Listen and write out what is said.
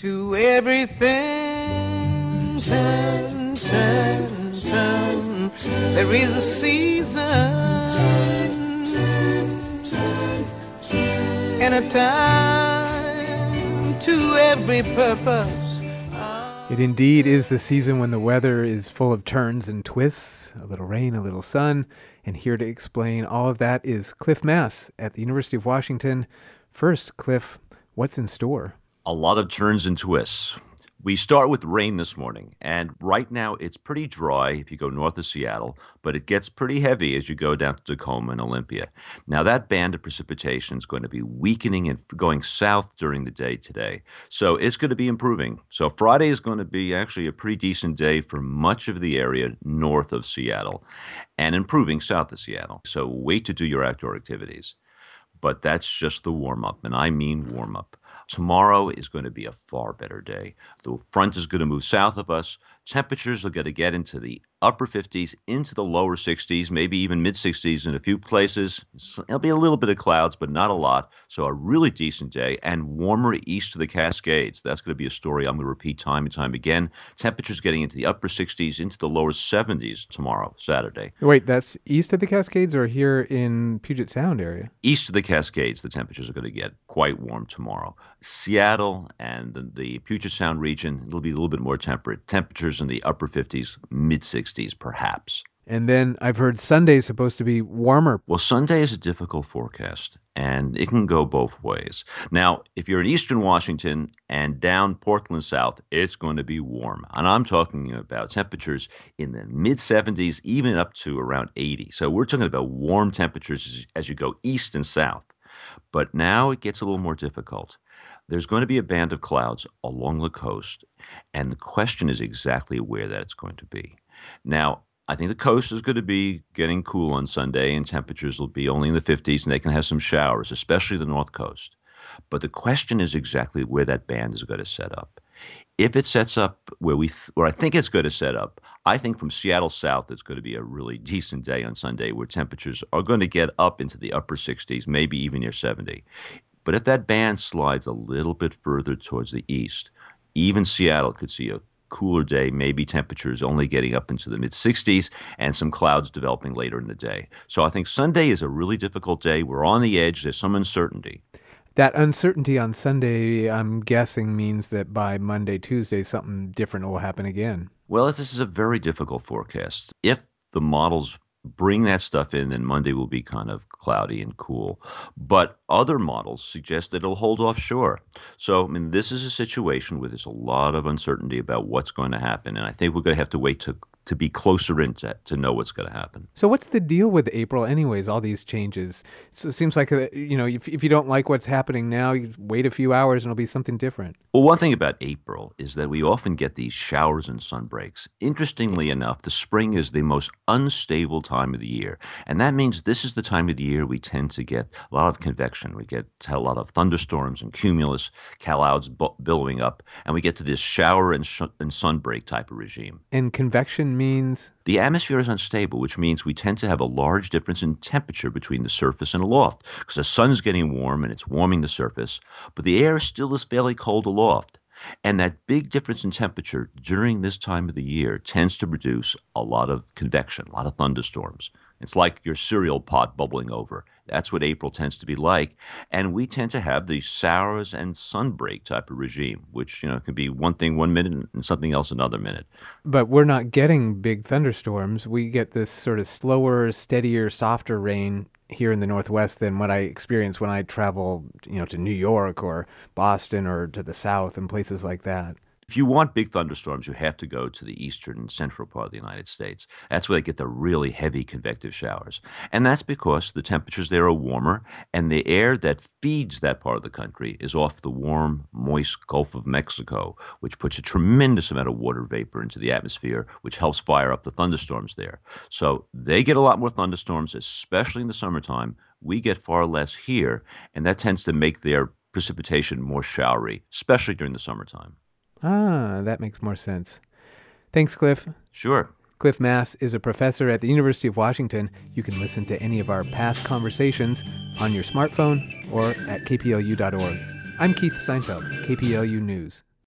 to everything. Turn, turn, turn. There is a season and a time to every purpose. It indeed is the season when the weather is full of turns and twists, a little rain, a little sun. And here to explain all of that is Cliff Mass at the University of Washington. First, Cliff, what's in store? A lot of turns and twists. We start with rain this morning, and right now it's pretty dry if you go north of Seattle, but it gets pretty heavy as you go down to Tacoma and Olympia. Now that band of precipitation is going to be weakening and going south during the day today, so it's going to be improving. So Friday is going to be actually a pretty decent day for much of the area north of Seattle and improving south of Seattle. So wait to do your outdoor activities. But that's just the warm-up, and I mean warm-up. Tomorrow is going to be a far better day. The front is going to move south of us. Temperatures are going to get into the upper 50s, into the lower 60s, maybe even mid-60s in a few places. There'll be a little bit of clouds, but not a lot. So a really decent day, and warmer east of the Cascades. That's going to be a story I'm going to repeat time and time again. Temperatures getting into the upper 60s, into the lower 70s tomorrow, Saturday. Wait, that's east of the Cascades or here in Puget Sound area? East of the Cascades, the temperatures are going to get quite warm tomorrow. Seattle and the Puget Sound region, it'll be a little bit more temperate. Temperatures in the upper 50s, mid-60s perhaps. And then I've heard Sunday's supposed to be warmer. Well, Sunday is a difficult forecast, and it can go both ways. Now, if you're in eastern Washington and down Portland south, it's going to be warm. And I'm talking about temperatures in the mid-70s, even up to around 80. So we're talking about warm temperatures as you go east and south. But now it gets a little more difficult. There's going to be a band of clouds along the coast, and the question is exactly where that's going to be. Now, I think the coast is going to be getting cool on Sunday, and temperatures will be only in the 50s, and they can have some showers, especially the north coast. But the question is exactly where that band is going to set up. If it sets up where I think it's going to set up, I think from Seattle south, it's going to be a really decent day on Sunday where temperatures are going to get up into the upper 60s, maybe even near 70. But if that band slides a little bit further towards the east, even Seattle could see a cooler day, maybe temperatures only getting up into the mid-60s and some clouds developing later in the day. So I think Sunday is a really difficult day. We're on the edge. There's some uncertainty. That uncertainty on Sunday, I'm guessing, means that by Monday, Tuesday, something different will happen again. Well, this is a very difficult forecast. If the models bring that stuff in, then Monday will be kind of cloudy and cool. But other models suggest that it'll hold offshore. So, I mean, this is a situation where there's a lot of uncertainty about what's going to happen. And I think we're going to have to wait to be closer in to know what's going to happen. So what's the deal with April anyways, all these changes? So it seems like, if you don't like what's happening now, you wait a few hours and it'll be something different. Well, one thing about April is that we often get these showers and sun breaks. Interestingly enough, the spring is the most unstable time of the year. And that means this is the time of the year we tend to get a lot of convection. We get a lot of thunderstorms and cumulus clouds billowing up. And we get to this shower and sun break type of regime. And convection means? The atmosphere is unstable, which means we tend to have a large difference in temperature between the surface and aloft, because the sun's getting warm and it's warming the surface, but the air still is fairly cold aloft. And that big difference in temperature during this time of the year tends to produce a lot of convection, a lot of thunderstorms. It's like your cereal pot bubbling over. That's what April tends to be like. And we tend to have the showers and sunbreak type of regime, which, can be one thing 1 minute and something else another minute. But we're not getting big thunderstorms. We get this sort of slower, steadier, softer rain here in the Northwest than what I experience when I travel, to New York or Boston or to the South and places like that. If you want big thunderstorms, you have to go to the eastern and central part of the United States. That's where they get the really heavy convective showers. And that's because the temperatures there are warmer, and the air that feeds that part of the country is off the warm, moist Gulf of Mexico, which puts a tremendous amount of water vapor into the atmosphere, which helps fire up the thunderstorms there. So they get a lot more thunderstorms, especially in the summertime. We get far less here, and that tends to make their precipitation more showery, especially during the summertime. Ah, that makes more sense. Thanks, Cliff. Sure. Cliff Mass is a professor at the University of Washington. You can listen to any of our past conversations on your smartphone or at kplu.org. I'm Keith Seinfeld, KPLU News.